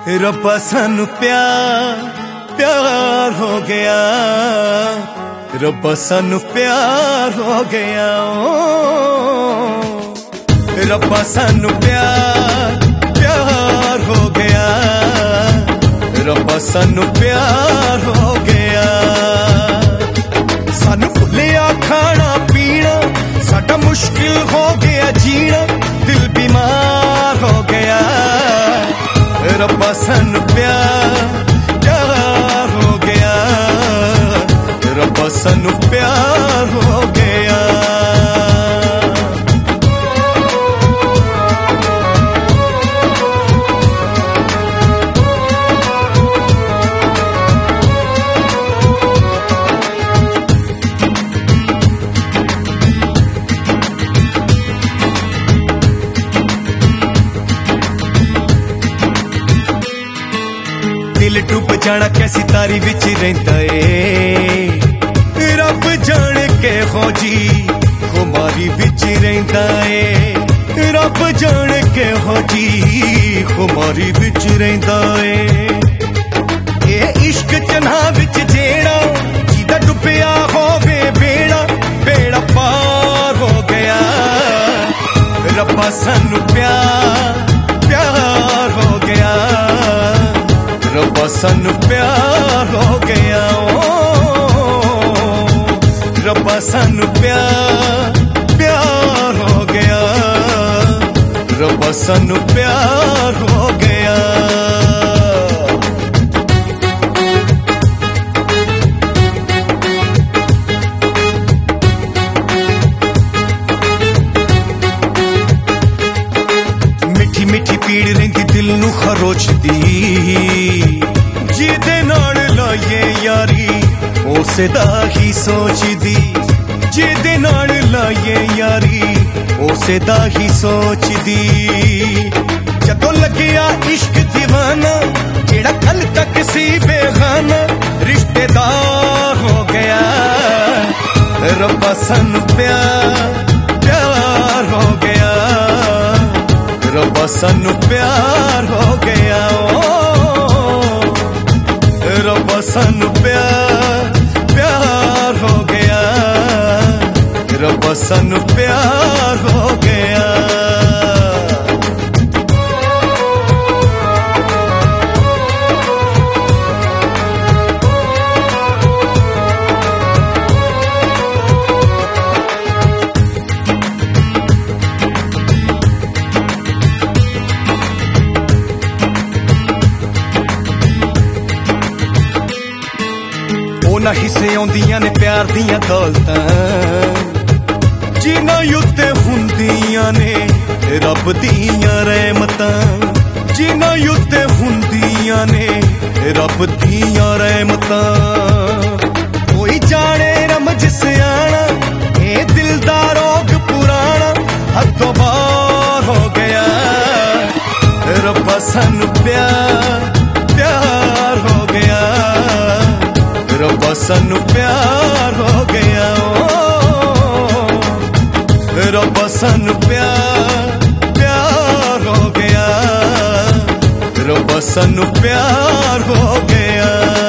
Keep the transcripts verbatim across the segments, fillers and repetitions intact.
रब्बा सानू प्यार प्यार हो गया, रब्बा सानू प्यार हो गया, रब्बा सानू प्यार प्यार हो गया, रब्बा सानू प्यार हो गया। सानू भुलिया खाना पीना, साडा मुश्किल हो गया जीना, दिल बीमार हो गया। रब्बा सानू प्यार प्यार हो गया, रब्बा सानू प्यार हो गया। दिल डूब जाना कैसी तारी विच रहिंदा ए, रब जान के खोजी खुमारी विच रहिंदा ए, रब जान के खोजी खुमारी विच रहिंदा ए। ए इश्क चन्हा विच जेड़ा जिदा डुबिया होवे बेड़ा, बेड़ा पार हो गया। रब्बा सानू प्यार प्यार हो गया, रब्बा सानू प्यार हो गया, रब्बा सानू प्यार प्यार हो गया, रब्बा सानू प्यार हो गया। मिठी मिठी पीड़ रहिंदी दिल नू खरोचदी, जिदे नाल लाये यारी उसे दा ही सोचदी, जिदे नाल लाये यारी उसे दा ही सोचदी। जदों लग्या इश्क दीवाना, जेड़ा कल तक सी बेगाना, रिश्तेदार हो गया। रब्बा सानू प्यार प्यार हो गया, रब्बा सानू प्यार हो गया, रब्बा सानू प्यार प्यार हो गया, रब्बा सानू प्यार हो गया। ना हिस्से आउंदियां ने प्यार दियां दौलतां, जिन्हां उत्ते हुंदियां ने रब दियां रहमतां, जिन्हां उत्ते हुंदियां ने रब दियां रहमतां। कोई जाने रमज सियाना, ए दिल दा रोग पुराना, हथों बाहर हो गया। रब्बा सानू प्यार प्यार हो गया, रब्बा सानू प्यार हो गया, रब्बा सानू प्यार प्यार हो गया, रब्बा सानू प्यार हो गया।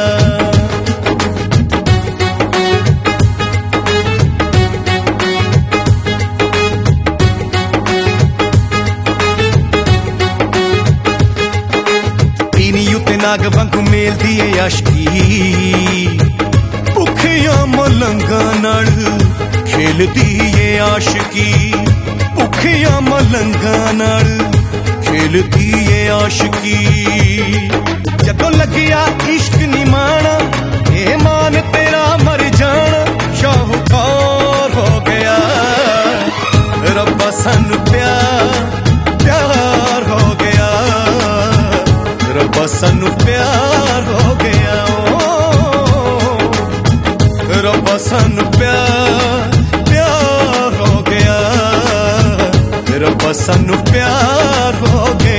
तीनी उत्ते नाग वांगू मेलदी ए आशिकी, भुखियां मलंगा नाल खेलदी ए आशिकी, भुखियां मलंगा नाल खेलदी ए आशिकी। जदों लग्या इश्क निमाना, ए मान तेरा मर जाना, शाहूकार हो गया। रब्बा सानू प्यार प्यार हो गया, रब्बा सानू प्यार हो गया, रब्बा सानू प्यार प्यार हो गया, रब्बा सानू प्यार हो गया।